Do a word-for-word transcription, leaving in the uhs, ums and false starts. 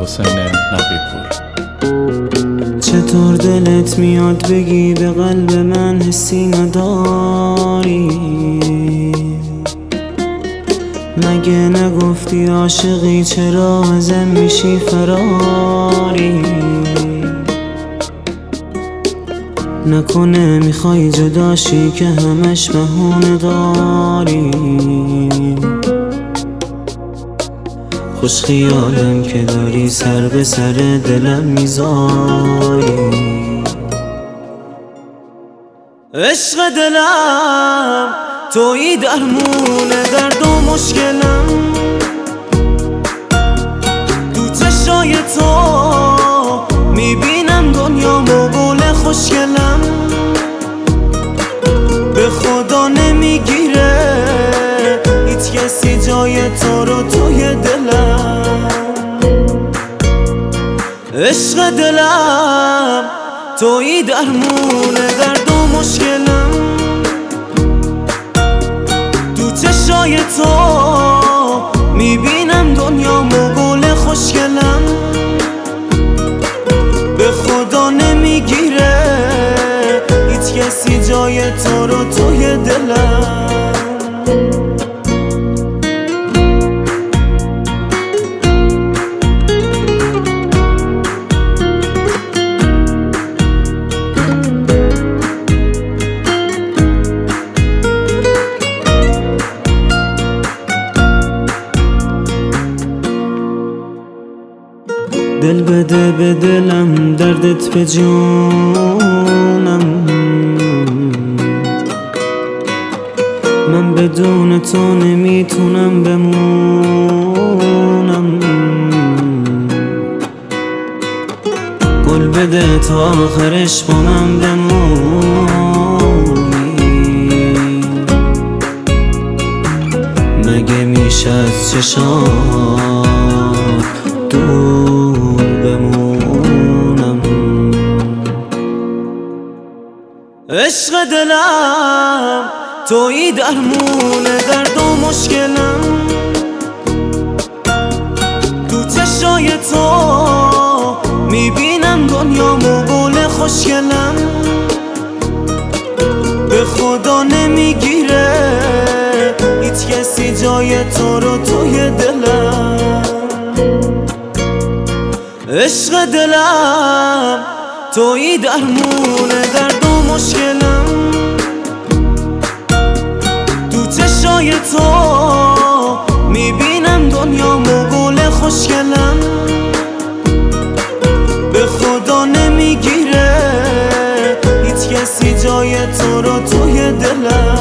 حسین نبی‌پور. چطور دلت میاد بگی به قلب من حسی نداری؟ مگه نگفتی عاشقی چرا ازم میشی فراری؟ نکنه میخوای جداشی که همش بهونه داری؟ خوش خیالم که داری سر به سر دلم میذاری. عشق دلم تویی درمون درد و مشکلم، تو چشای تو میبینم دنیامو گل خوشگلم. به خدا نمیگیره هیچ کسی جای تو رو توی دلم. عشق دلم تویی درمون درد و مشکلم، تو چشای تو میبینم دنیامو گل خوشگلم. به خدا نمیگیره هیچ کسی جای تو رو توی دلم. دل بده به دلم دردت به جونم، من بدون تو نمیتونم بمونم. گل بده تا آخرش با من بمونی، مگه میشه از چشات دور بمونم. عشق دلم تویی درمون درد و مشکلم، تو چشای تو میبینم دنیامو گل خوشگلم. به خدا نمیگیره هیچ کسی جای تو رو توی دلم. عشق دلم تویی درمون درد و مشکلم، تو چشای تو میبینم دنیامو گل خوشگلم. به خدا نمیگیره هیچ کسی جای تو رو توی دلم.